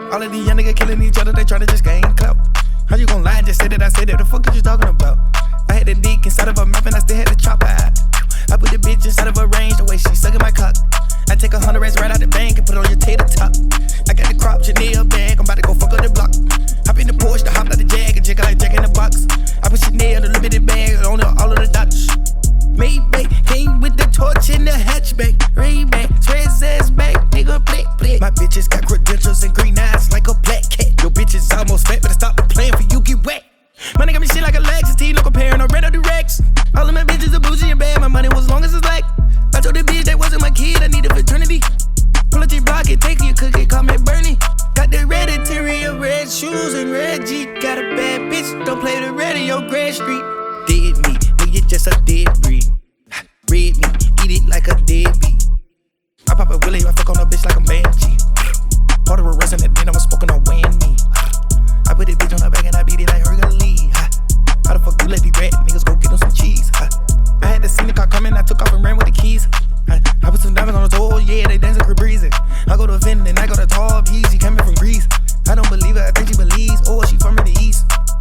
All of these young niggas killing each other, they tryna just gain clout. How you gon' lie and just say that I said that? The fuck is you talking about? I had the dick inside of a map and I still had to chop her out. I put the bitch inside of a range, the way she sucking my cock. I take 100 racks right out the bank and put it on your tater top. I got the crop Chanel bag, I'm about to go fuck up the block. Hop in the Porsche, the hop out the Jag, and check out like Jack in the box. I put Chanel, the limited bag, on all of the dots. Maybach, came with the torch in the hatchback. Ray-Ban, Trez ass back, nigga, play. My bitches got credentials and green eyes like a black cat. Your bitches almost fat, better stop the playing for you get wet. Money got me shit like a Lexus, T, no comparing, no red or the Rex. All of my bitches are bougie and bad, my money was long as it's like. I told the bitch that wasn't my kid, I needed fraternity. Pull up your block and take your cookie, call me Bernie. Got the red interior, red shoes and red Jeep. Got a bad bitch, don't play the radio, Grand Street. Dead meat, nigga, just a dead breed. Red meat, eat it like a deadbeat. I pop a willy, I fuck on a bitch like a Banshee. Part of a resin and then I was smoking on me. I put this bitch on her back and I beat it like Hercules. How the fuck you let these rat niggas go get them some cheese? I had to see the car coming, I took off and ran with the keys. I put some diamonds on the toe, yeah, they dancing breezy. I go to Vin and I go to Tall Peas, she coming from Greece. I don't believe her, I think she believes, oh, she from the east.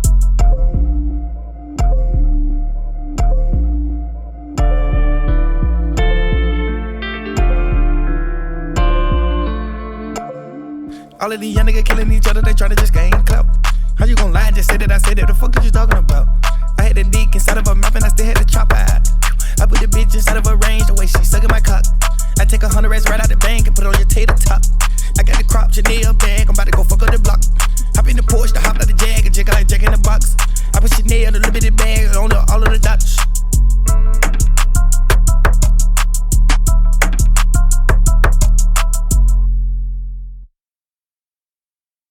All of these young niggas killing each other, they tryna just gain clout. How you gon' lie and just say that I said that? The fuck is you talking about? I had the dick inside of a map and I still had to chop her out. I put the bitch inside of a range, the way she sucking my cock. I take 100 racks right out the bank and put it on your tater top. I got the crop Chanel bag.